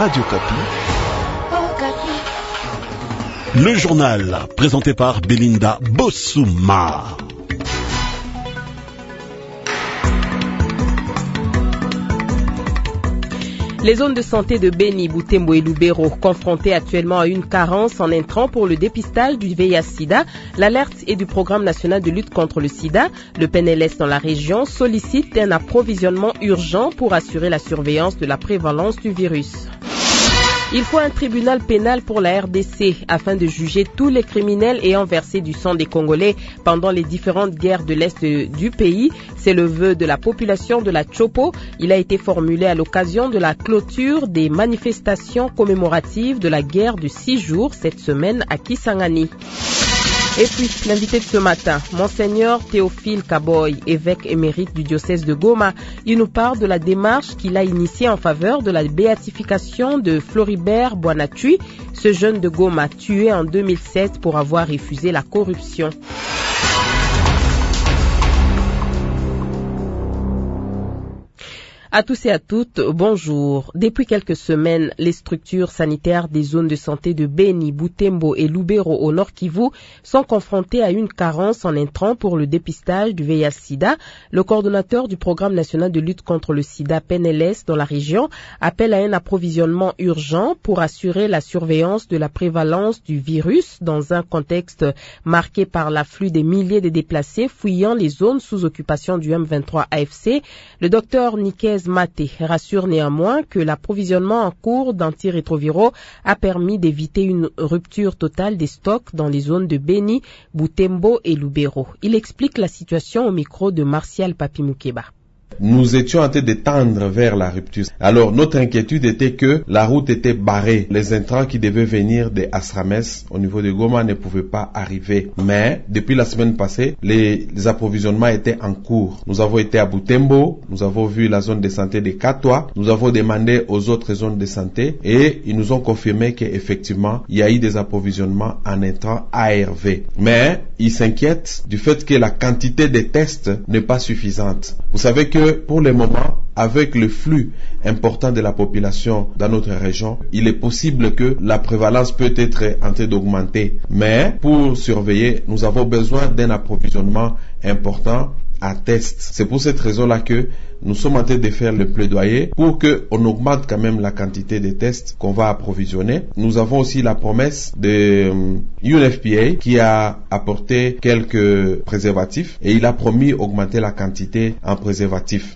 Radio Kapi. Le journal présenté par Belinda Bossouma. Les zones de santé de Beni, Butembo et Lubero, confrontées actuellement à une carence en intrants pour le dépistage du VIH-Sida, l'alerte est du Programme national de lutte contre le sida. Le PNLS dans la région sollicite un approvisionnement urgent pour assurer la surveillance de la prévalence du virus. Il faut un tribunal pénal pour la RDC afin de juger tous les criminels ayant versé du sang des Congolais pendant les différentes guerres de l'Est du pays. C'est le vœu de la population de la Chopo. Il a été formulé à l'occasion de la clôture des manifestations commémoratives de la guerre de 6 jours cette semaine à Kisangani. Et puis, l'invité de ce matin, Monseigneur Théophile Kaboy, évêque émérite du diocèse de Goma. Il nous parle de la démarche qu'il a initiée en faveur de la béatification de Floribert Boinatui, ce jeune de Goma tué en 2007 pour avoir refusé la corruption. À tous et à toutes, bonjour. Depuis quelques semaines, les structures sanitaires des zones de santé de Beni, Butembo et Lubero au Nord Kivu sont confrontées à une carence en intrants pour le dépistage du VIH-Sida. Le coordonnateur du Programme national de lutte contre le sida PNLS dans la région appelle à un approvisionnement urgent pour assurer la surveillance de la prévalence du virus dans un contexte marqué par l'afflux des milliers de déplacés fuyant les zones sous occupation du M23 AFC. Le docteur Nikez Maté rassure néanmoins que l'approvisionnement en cours d'antirétroviraux a permis d'éviter une rupture totale des stocks dans les zones de Beni, Butembo et Lubero. Il explique la situation au micro de Martial Papi-Moukeba. Nous étions en train de tendre vers la rupture. Alors, notre inquiétude était que la route était barrée. Les intrants qui devaient venir de Asrames au niveau de Goma ne pouvaient pas arriver. Mais, depuis la semaine passée, les approvisionnements étaient en cours. Nous avons été à Butembo, nous avons vu la zone de santé de Katwa, nous avons demandé aux autres zones de santé et ils nous ont confirmé qu'effectivement, il y a eu des approvisionnements en intrants ARV. Mais, ils s'inquiètent du fait que la quantité de tests n'est pas suffisante. Vous savez que pour le moment, avec le flux important de la population dans notre région, il est possible que la prévalence peut être en train d'augmenter. Mais pour surveiller, nous avons besoin d'un approvisionnement important à tests. C'est pour cette raison-là que nous sommes en train de faire le plaidoyer pour qu'on augmente quand même la quantité de tests qu'on va approvisionner. Nous avons aussi la promesse de UNFPA qui a apporté quelques préservatifs et il a promis d'augmenter la quantité en préservatifs.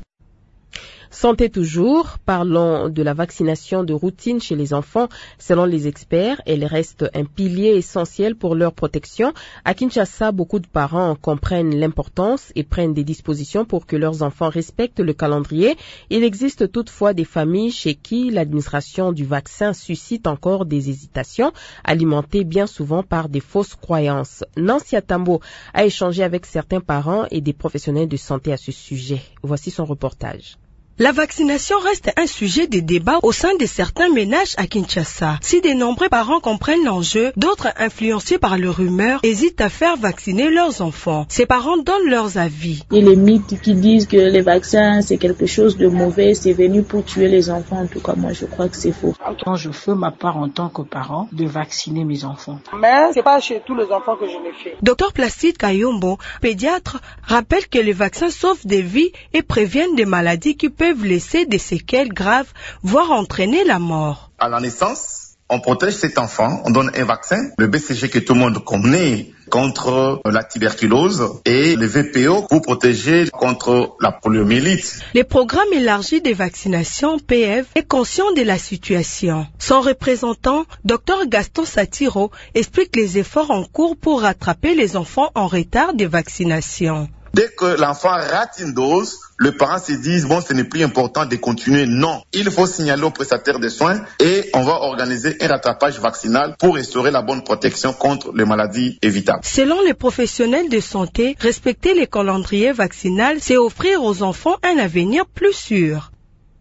Santé toujours, parlons de la vaccination de routine chez les enfants. Selon les experts, elle reste un pilier essentiel pour leur protection. À Kinshasa, beaucoup de parents comprennent l'importance et prennent des dispositions pour que leurs enfants respectent le calendrier. Il existe toutefois des familles chez qui l'administration du vaccin suscite encore des hésitations, alimentées bien souvent par des fausses croyances. Nancy Atambo a échangé avec certains parents et des professionnels de santé à ce sujet. Voici son reportage. La vaccination reste un sujet de débat au sein de certains ménages à Kinshasa. Si de nombreux parents comprennent l'enjeu, d'autres, influencés par les rumeurs, hésitent à faire vacciner leurs enfants. Ces parents donnent leurs avis. Il y a les mythes qui disent que les vaccins, c'est quelque chose de mauvais, c'est venu pour tuer les enfants. En tout cas, moi, je crois que c'est faux. Quand je fais ma part en tant que parent de vacciner mes enfants. Mais c'est pas chez tous les enfants que je le fais. Dr Placide Kayombo, pédiatre, rappelle que les vaccins sauvent des vies et préviennent des maladies qui peuvent laisser des séquelles graves, voire entraîner la mort. À la naissance, on protège cet enfant, on donne un vaccin, le BCG que tout le monde connaît, contre la tuberculose et le VPO pour protéger contre la poliomyélite. Le programme élargi de vaccination PF est conscient de la situation. Son représentant, Dr Gaston Satiro, explique les efforts en cours pour rattraper les enfants en retard de vaccination. Dès que l'enfant rate une dose, le parent se dit, bon, ce n'est plus important de continuer. Non, il faut signaler au prestataire de soins et on va organiser un rattrapage vaccinal pour restaurer la bonne protection contre les maladies évitables. Selon les professionnels de santé, respecter les calendriers vaccinaux, c'est offrir aux enfants un avenir plus sûr.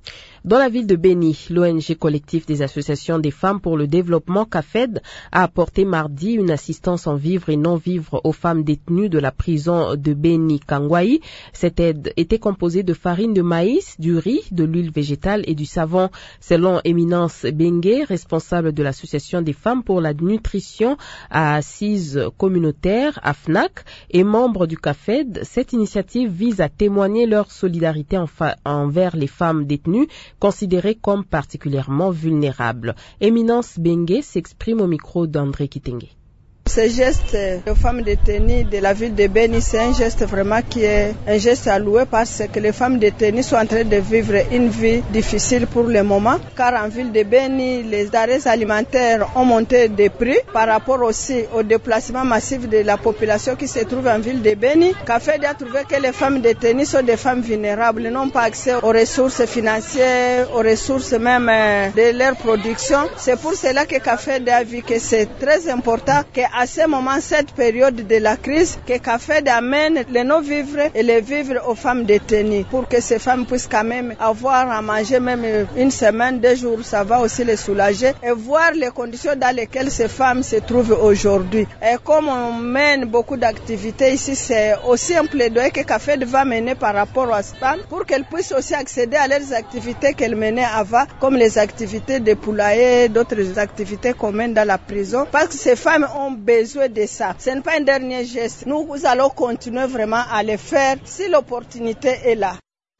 Dans la ville de Béni, l'ONG collectif des associations des femmes pour le développement CAFED a apporté mardi une assistance en vivres et non-vivres aux femmes détenues de la prison de Béni-Kangwaï. Cette aide était composée de farine de maïs, du riz, de l'huile végétale et du savon. Selon Éminence Bengue, responsable de l'association des femmes pour la nutrition à assise communautaire, AFNAC, et membre du CAFED, cette initiative vise à témoigner leur solidarité envers les femmes détenues considérées comme particulièrement vulnérables. Éminence Bengue s'exprime au micro d'André Kitenge. Ce geste aux femmes détenues de la ville de Béni, c'est un geste vraiment qui est un geste à louer parce que les femmes détenues sont en train de vivre une vie difficile pour le moment. Car en ville de Béni, les denrées alimentaires ont monté de prix par rapport aussi au déplacement massif de la population qui se trouve en ville de Béni. CAFED a trouvé que les femmes détenues sont des femmes vulnérables, n'ont pas accès aux ressources financières, aux ressources même de leur production. C'est pour cela que CAFED a vu que c'est très important qu'à ce moment, cette période de la crise, que CAFED amène les non-vivres et les vivres aux femmes détenues pour que ces femmes puissent quand même avoir à manger même une semaine, 2 jours, ça va aussi les soulager et voir les conditions dans lesquelles ces femmes se trouvent aujourd'hui. Et comme on mène beaucoup d'activités ici, c'est aussi un plaidoyer que CAFED va mener par rapport aux femmes pour qu'elles puissent aussi accéder à leurs activités qu'elles menaient avant, comme les activités de poulailler, d'autres activités qu'on mène dans la prison, parce que ces femmes ont besoin de ça. Ce n'est pas un dernier geste. Nous allons continuer vraiment à le faire si l'opportunité est là.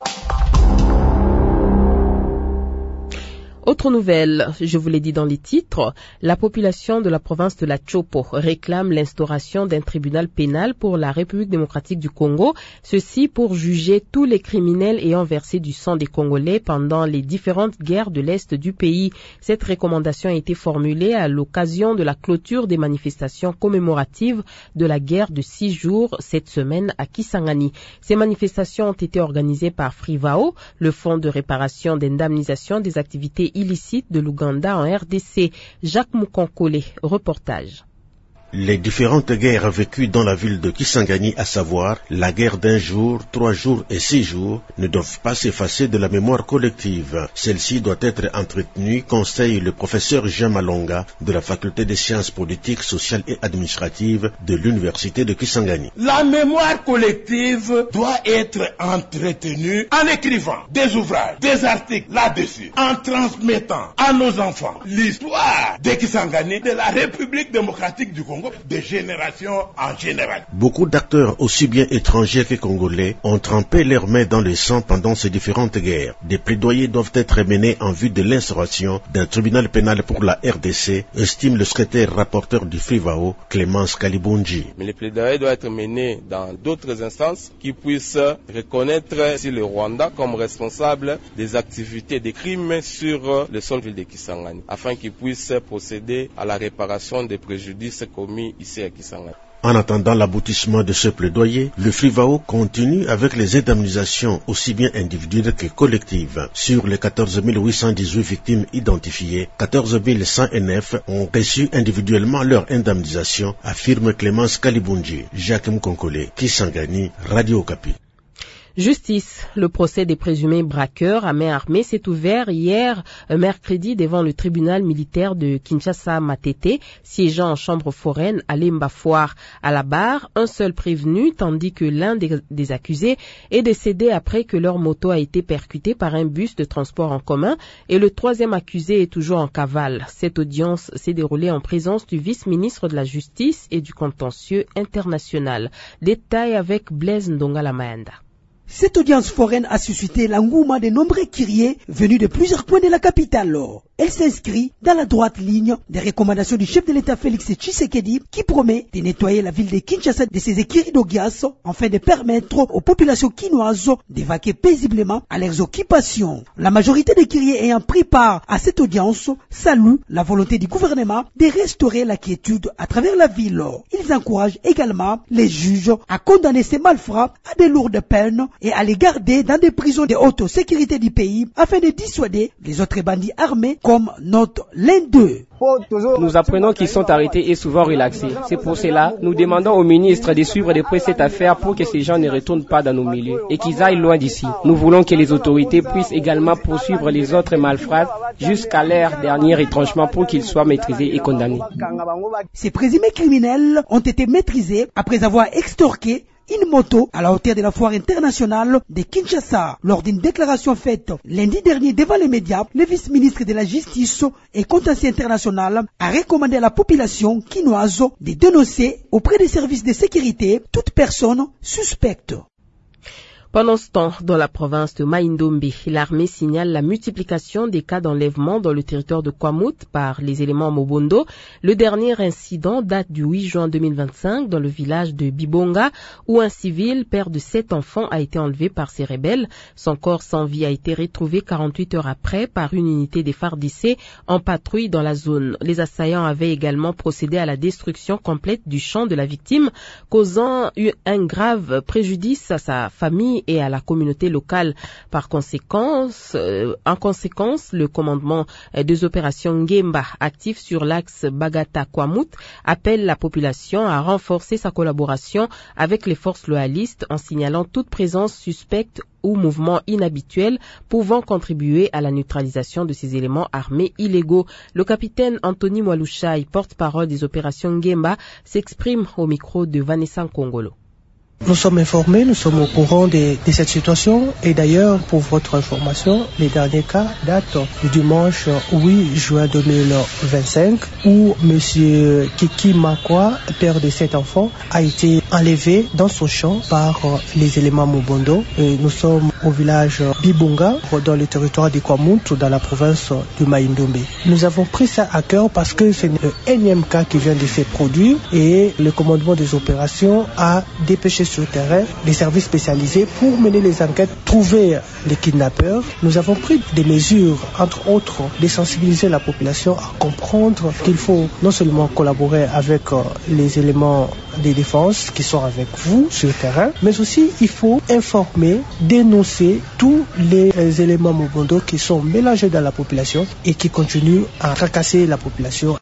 Autre nouvelle, je vous l'ai dit dans les titres, la population de la province de la Chopo réclame l'instauration d'un tribunal pénal pour la République démocratique du Congo, ceci pour juger tous les criminels ayant versé du sang des Congolais pendant les différentes guerres de l'Est du pays. Cette recommandation a été formulée à l'occasion de la clôture des manifestations commémoratives de la guerre de 6 jours cette semaine à Kisangani. Ces manifestations ont été organisées par Frivao, le Fonds de réparation d'indemnisation des activités illicite de l'Ouganda en RDC. Jacques Moukonkole, reportage. Les différentes guerres vécues dans la ville de Kisangani, à savoir la guerre d'1 jour, 3 jours et 6 jours, ne doivent pas s'effacer de la mémoire collective. Celle-ci doit être entretenue, conseille le professeur Jean Malonga de la faculté des sciences politiques, sociales et administratives de l'université de Kisangani. La mémoire collective doit être entretenue en écrivant des ouvrages, des articles là-dessus, en transmettant à nos enfants l'histoire de Kisangani, de la République démocratique du Congo, de génération en général. Beaucoup d'acteurs, aussi bien étrangers que congolais, ont trempé leurs mains dans le sang pendant ces différentes guerres. Des plaidoyers doivent être menés en vue de l'instauration d'un tribunal pénal pour la RDC, estime le secrétaire rapporteur du FRIVAO, Clémence Kalibunji. Mais les plaidoyers doivent être menés dans d'autres instances qui puissent reconnaître le Rwanda comme responsable des activités, des crimes sur le sol de Kisangani, afin qu'ils puissent procéder à la réparation des préjudices commis ici à Kisangani. En attendant l'aboutissement de ce plaidoyer, le FRIVAO continue avec les indemnisations aussi bien individuelles que collectives. Sur les 14 818 victimes identifiées, 14 109 ont reçu individuellement leur indemnisation, affirme Clémence Kalibunji. Jacques Mkonkole, Kisangani, Radio Okapi. Justice. Le procès des présumés braqueurs à main armée s'est ouvert hier, mercredi, devant le tribunal militaire de Kinshasa-Matete, siégeant en chambre foraine à Lemba-Foire. À la barre, un seul prévenu, tandis que l'un des accusés est décédé après que leur moto a été percutée par un bus de transport en commun, et le troisième accusé est toujours en cavale. Cette audience s'est déroulée en présence du vice-ministre de la Justice et du contentieux international. Détail avec Blaise Ndonga-Lamaenda. Cette audience foraine a suscité l'engouement de nombreux kyriers venus de plusieurs points de la capitale. Elle s'inscrit dans la droite ligne des recommandations du chef de l'État Félix Tshisekedi qui promet de nettoyer la ville de Kinshasa de ses écuries d'Ogias afin de permettre aux populations quinoises d'évacuer paisiblement à leurs occupations. La majorité des kyriers ayant pris part à cette audience saluent la volonté du gouvernement de restaurer la quiétude à travers la ville. Ils encouragent également les juges à condamner ces malfrats à de lourdes peines et à les garder dans des prisons de haute sécurité du pays afin de dissuader les autres bandits armés comme note l'un d'eux. Nous apprenons qu'ils sont arrêtés et souvent relaxés. C'est pour cela, nous demandons au ministre de suivre de près cette affaire pour que ces gens ne retournent pas dans nos milieux et qu'ils aillent loin d'ici. Nous voulons que les autorités puissent également poursuivre les autres malfrats jusqu'à leur dernier retranchement pour qu'ils soient maîtrisés et condamnés. Ces présumés criminels ont été maîtrisés après avoir extorqué une moto à la hauteur de la foire internationale de Kinshasa. Lors d'une déclaration faite lundi dernier devant les médias, le vice-ministre de la Justice et Contentieux international a recommandé à la population quinoise de dénoncer auprès des services de sécurité toute personne suspecte. Pendant ce temps, dans la province de Mai-Ndombe, l'armée signale la multiplication des cas d'enlèvement dans le territoire de Kwamut par les éléments Mobondo. Le dernier incident date du 8 juin 2025 dans le village de Bibonga, où un civil, père de 7 enfants, a été enlevé par ces rebelles. Son corps sans vie a été retrouvé 48 heures après par une unité des FARDC en patrouille dans la zone. Les assaillants avaient également procédé à la destruction complète du champ de la victime, causant un grave préjudice à sa famille et à la communauté locale. En conséquence, le commandement des opérations Ngemba, actif sur l'axe Bagata-Kwamut, appelle la population à renforcer sa collaboration avec les forces loyalistes en signalant toute présence suspecte ou mouvement inhabituel pouvant contribuer à la neutralisation de ces éléments armés illégaux. Le capitaine Anthony Mwalushai, porte-parole des opérations Ngemba, s'exprime au micro de Vanessa Nkongolo. Nous sommes informés, nous sommes au courant de cette situation et d'ailleurs, pour votre information, les derniers cas datent du dimanche 8 juin 2025 où M. Kiki Makwa, père de 7 enfants, a été enlevé dans son champ par les éléments Mobondo. Et nous sommes au village Bibonga, dans le territoire de Kwamut, dans la province de Mai-Ndombe. Nous avons pris ça à cœur parce que c'est le énième cas qui vient de se produire et le commandement des opérations a dépêché sur le terrain des services spécialisés pour mener les enquêtes, trouver les kidnappeurs. Nous avons pris des mesures, entre autres, de sensibiliser la population à comprendre qu'il faut non seulement collaborer avec les éléments de défense qui sont avec vous sur le terrain, mais aussi il faut informer, dénoncer tous les éléments Mobondo qui sont mélangés dans la population et qui continuent à fracasser la population.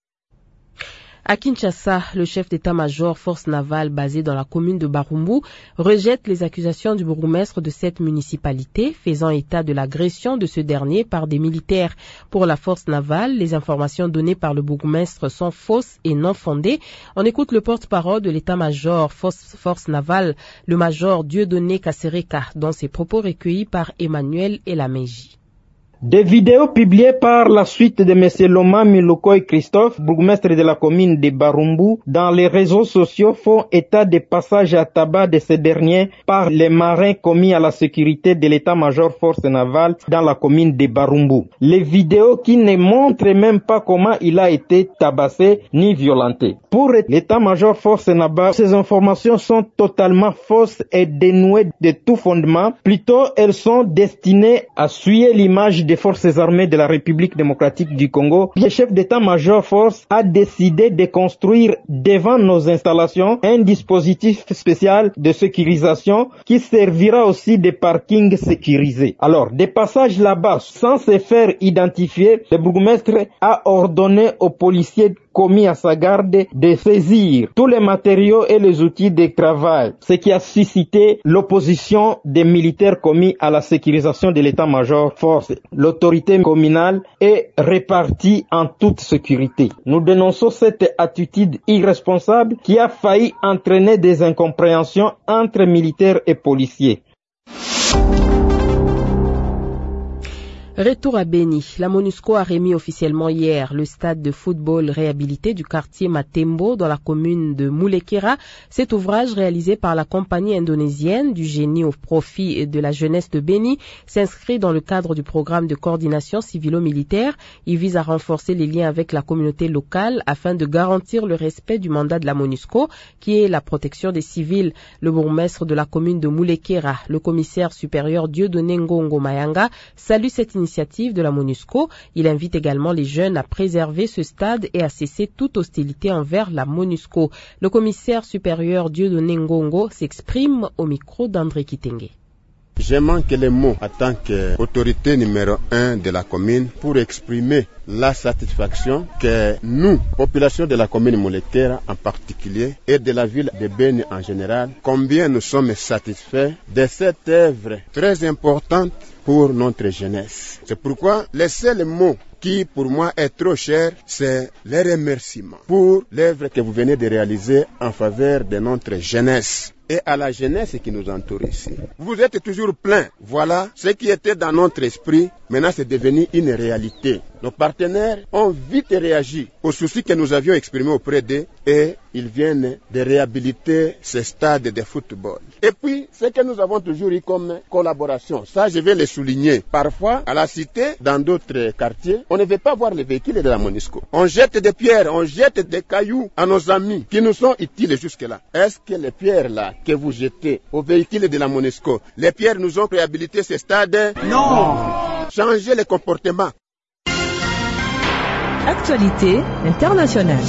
À Kinshasa, le chef d'état-major force navale basé dans la commune de Barumbu rejette les accusations du bourgmestre de cette municipalité, faisant état de l'agression de ce dernier par des militaires. Pour la force navale, les informations données par le bourgmestre sont fausses et non fondées. On écoute le porte-parole de l'état-major force navale, le major Dieudonné Kassereka, dans ses propos recueillis par Emmanuel Elameji. Des vidéos publiées par la suite de M. Loma Miloukoy Christophe, bourgmestre de la commune de Barumbu, dans les réseaux sociaux font état des passages à tabac de ces derniers par les marins commis à la sécurité de l'état-major force navale dans la commune de Barumbu. Les vidéos qui ne montrent même pas comment il a été tabassé ni violenté. Pour l'état-major force navale, ces informations sont totalement fausses et dénuées de tout fondement. Plutôt, elles sont destinées à souiller l'image des forces armées de la République démocratique du Congo. Le chef d'état-major force a décidé de construire devant nos installations un dispositif spécial de sécurisation qui servira aussi de parking sécurisé. Alors, des passages là-bas sans se faire identifier, le bourgmestre a ordonné aux policiers commis à sa garde de saisir tous les matériaux et les outils de travail, ce qui a suscité l'opposition des militaires commis à la sécurisation de l'état-major force. L'autorité communale est répartie en toute sécurité. Nous dénonçons cette attitude irresponsable qui a failli entraîner des incompréhensions entre militaires et policiers. Retour à Beni. La MONUSCO a remis officiellement hier le stade de football réhabilité du quartier Matembo dans la commune de Moulekera. Cet ouvrage réalisé par la compagnie indonésienne du génie au profit de la jeunesse de Beni s'inscrit dans le cadre du programme de coordination civilo-militaire. Il vise à renforcer les liens avec la communauté locale afin de garantir le respect du mandat de la MONUSCO qui est la protection des civils. Le bourgmestre de la commune de Moulekera, le commissaire supérieur Dieudonné Ngongo Mayanga, salue cette initiative de la MONUSCO. Il invite également les jeunes à préserver ce stade et à cesser toute hostilité envers la MONUSCO. Le commissaire supérieur Dieudonné Ngongo s'exprime au micro d'André Kitenge. Je manque les mots en tant qu'autorité numéro 1 de la commune pour exprimer la satisfaction que nous, population de la commune Mulekera en particulier et de la ville de Beni en général, combien nous sommes satisfaits de cette œuvre très importante pour notre jeunesse. C'est pourquoi les seuls mots qui pour moi est trop cher, c'est les remerciements pour l'œuvre que vous venez de réaliser en faveur de notre jeunesse et à la jeunesse qui nous entoure ici. Vous êtes toujours plein. Voilà ce qui était dans notre esprit. Maintenant, c'est devenu une réalité. Nos partenaires ont vite réagi aux soucis que nous avions exprimés auprès d'eux et ils viennent de réhabiliter ce stade de football. Et puis, ce que nous avons toujours eu comme collaboration, ça je vais le souligner. Parfois, à la cité, dans d'autres quartiers, on ne veut pas voir les véhicules de la MONUSCO. On jette des pierres, on jette des cailloux à nos amis qui nous sont utiles jusque-là. Est-ce que les pierres là que vous jetez aux véhicules de la MONUSCO, les pierres nous ont réhabilité ce stade? Non. Changer les comportements. Actualité internationale.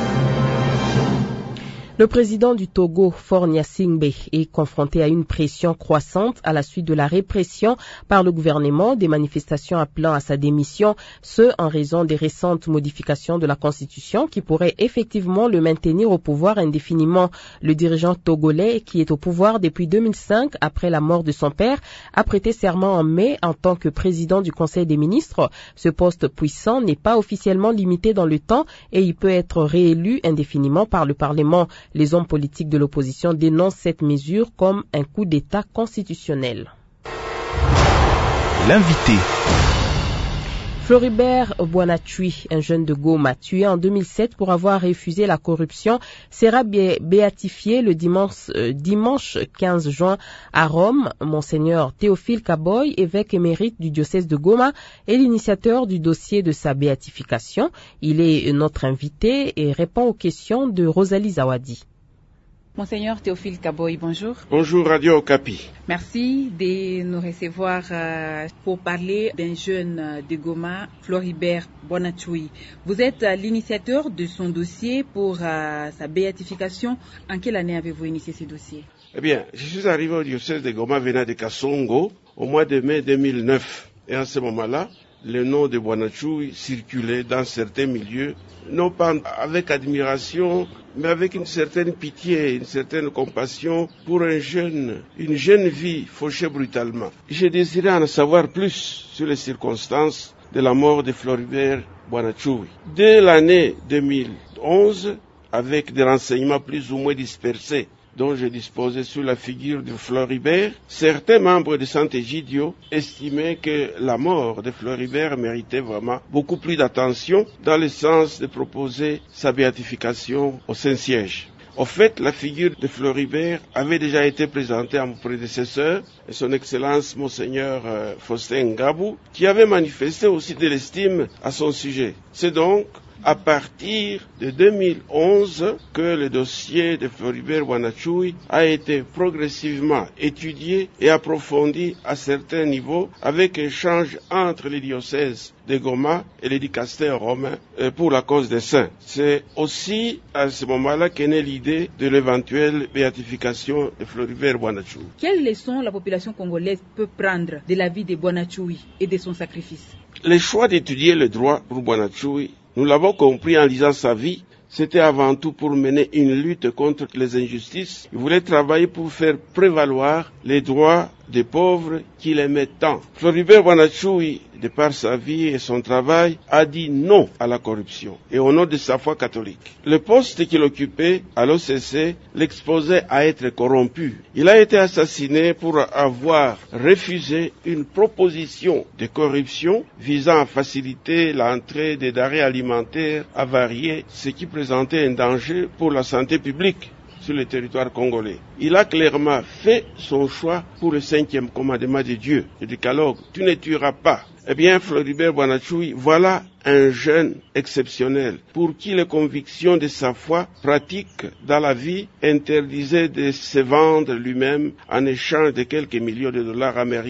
Le président du Togo, Faure Gnassingbé, est confronté à une pression croissante à la suite de la répression par le gouvernement des manifestations appelant à sa démission, ce en raison des récentes modifications de la Constitution qui pourraient effectivement le maintenir au pouvoir indéfiniment. Le dirigeant togolais, qui est au pouvoir depuis 2005 après la mort de son père, a prêté serment en mai en tant que président du Conseil des ministres. Ce poste puissant n'est pas officiellement limité dans le temps et il peut être réélu indéfiniment par le Parlement. Les hommes politiques de l'opposition dénoncent cette mesure comme un coup d'État constitutionnel. L'invité. Floribert Boanachui, un jeune de Goma, tué en 2007 pour avoir refusé la corruption, sera béatifié le dimanche 15 juin à Rome. Monseigneur Théophile Kaboy, évêque émérite du diocèse de Goma, est l'initiateur du dossier de sa béatification. Il est notre invité et répond aux questions de Rosalie Zawadi. Monseigneur Théophile Kaboy, bonjour. Bonjour Radio Okapi. Merci de nous recevoir pour parler d'un jeune de Goma, Floribert Boanachui. Vous êtes l'initiateur de son dossier pour sa béatification. En quelle année avez-vous initié ce dossier? Eh bien, je suis arrivé au diocèse de Goma venant de Kasongo au mois de mai 2009. Et à ce moment-là, le nom de Boanachui circulait dans certains milieux, non pas avec admiration, mais avec une certaine pitié, une certaine compassion pour une jeune vie fauchée brutalement. J'ai désiré en savoir plus sur les circonstances de la mort de Floribert Boanachui. Dès l'année 2011, avec des renseignements plus ou moins dispersés dont je disposais sur la figure de Floribert, certains membres de Sant'Egidio estimaient que la mort de Floribert méritait vraiment beaucoup plus d'attention dans le sens de proposer sa béatification au Saint-Siège. En fait, la figure de Floribert avait déjà été présentée à mon prédécesseur, son Excellence Monseigneur Faustin Ngabou, qui avait manifesté aussi de l'estime à son sujet. C'est donc à partir de 2011 que le dossier de Floribert Boanachui a été progressivement étudié et approfondi à certains niveaux avec échange entre les diocèses de Goma et les dicastères romains pour la cause des saints. C'est aussi à ce moment-là qu'est née l'idée de l'éventuelle béatification de Floribert Boanachui. Quelles leçons la population congolaise peut prendre de la vie de Boanachui et de son sacrifice? Le choix d'étudier le droit pour Boanachui, nous l'avons compris en lisant sa vie, c'était avant tout pour mener une lutte contre les injustices. Il voulait travailler pour faire prévaloir les droits des pauvres qu'il aimait tant. Floribert Boanachui, de par sa vie et son travail, a dit non à la corruption et au nom de sa foi catholique. Le poste qu'il occupait à l'OCC l'exposait à être corrompu. Il a été assassiné pour avoir refusé une proposition de corruption visant à faciliter l'entrée des denrées alimentaires avariées, ce qui présentait un danger pour la santé publique sur le territoire congolais. Il a clairement fait son choix pour le 5e commandement de Dieu, le décalogue. Tu ne tueras pas. Eh bien, Floribert Boanachui, voilà un jeune exceptionnel pour qui les convictions de sa foi pratique dans la vie interdisaient de se vendre lui-même en échange de quelques millions de dollars américains.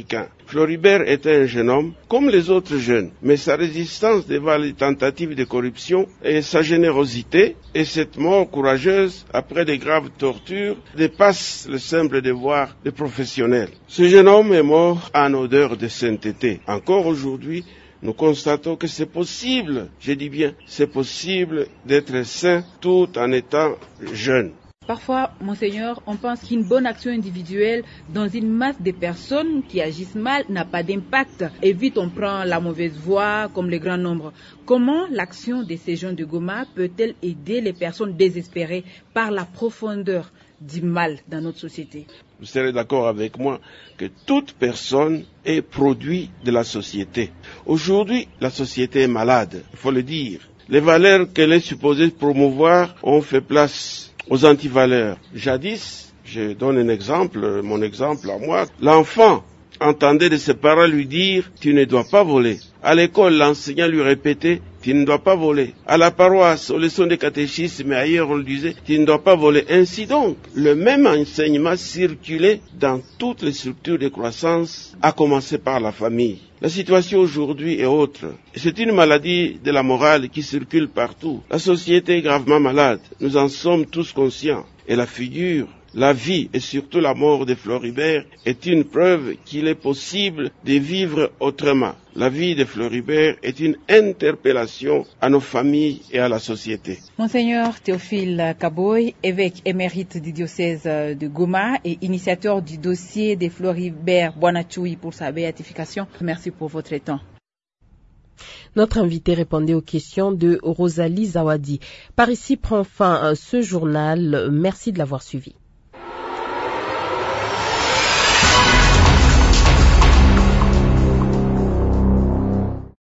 Floribert était un jeune homme, comme les autres jeunes, mais sa résistance devant les tentatives de corruption et sa générosité et cette mort courageuse après de graves tortures dépassent le simple devoir des professionnels. Ce jeune homme est mort en odeur de sainteté. Encore aujourd'hui, nous constatons que c'est possible, je dis bien, c'est possible d'être saint tout en étant jeune. Parfois, Monseigneur, on pense qu'une bonne action individuelle dans une masse de personnes qui agissent mal n'a pas d'impact. Et vite, on prend la mauvaise voie, comme le grand nombre. Comment l'action de ces jeunes de Goma peut-elle aider les personnes désespérées par la profondeur du mal dans notre société? Vous serez d'accord avec moi que toute personne est produit de la société. Aujourd'hui, la société est malade, il faut le dire. Les valeurs qu'elle est supposée promouvoir ont fait place aux antivaleurs. Jadis, je donne un exemple, mon exemple à moi, l'enfant entendait de ses parents lui dire « tu ne dois pas voler ». À l'école, l'enseignant lui répétait « tu ne dois pas voler ». À la paroisse, aux leçons de catéchisme, mais ailleurs on lui disait « tu ne dois pas voler ». Ainsi donc, le même enseignement circulait dans toutes les structures de croissance, à commencer par la famille. La situation aujourd'hui est autre. C'est une maladie de la morale qui circule partout. La société est gravement malade. Nous en sommes tous conscients. Et la figure, la vie et surtout la mort de Floribert est une preuve qu'il est possible de vivre autrement. La vie de Floribert est une interpellation à nos familles et à la société. Monseigneur Théophile Kaboy, évêque émérite du diocèse de Goma et initiateur du dossier de Floribert Bwanachoui pour sa béatification, merci pour votre temps. Notre invité répondait aux questions de Rosalie Zawadi. Par ici prend fin ce journal. Merci de l'avoir suivi.